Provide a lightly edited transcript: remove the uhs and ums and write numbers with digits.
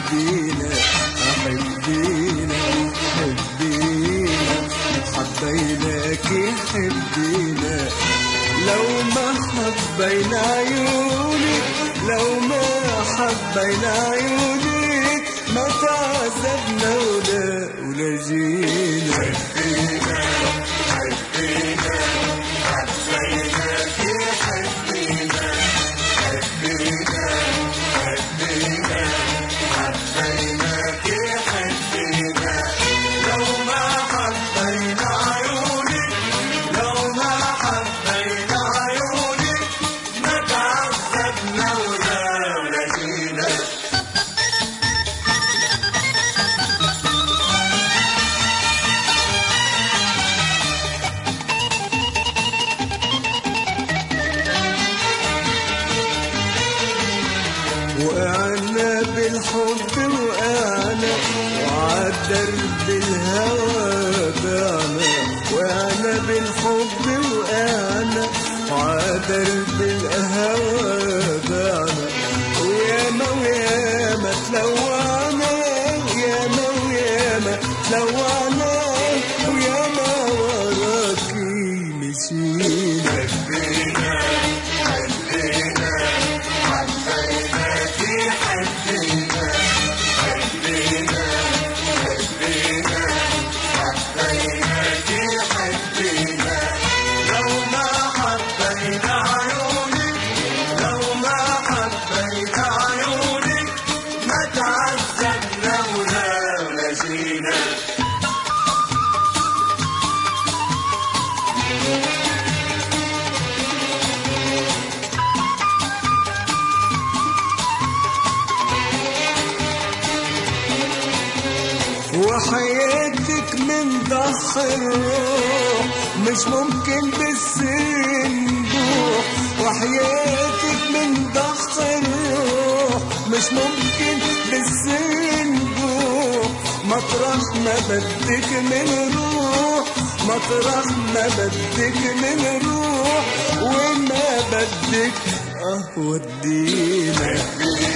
حبينا حبينا حبينا حبيناك حبينا لو ما حبينا عيونك لو ما حبينا عيونك ما تعذبنا ولا جينا حبينا حبينا حبيناك حبينا حبينا حبينا حبيناك حبينا لو ما حبينا عيونك لو ما حبينا عيونك ما تعذبنا ولا جينا وقعنا بالحب وقعنا وعالدرب الهوى بعنا وقعنا بالحب وقعنا وعالدرب الهوى بعنا وياما وياما تلوعنا وياما وياما تلوعنا وياما وراكي مشينا حبينا حبينا حبيناك حبينا حبينا حبينا حبيناك حبينا لو ما حبينا عيونك لو ما حبينا عيونك ما تعذبنا ولا جينا وحياتك من ضخ الروح مش ممكن بالسن نروح وحياتك من ضخ الروح مش ممكن بالسن نروح مطرح ما بدك من روح مطرح ما بدك من روح وما بدك ودينا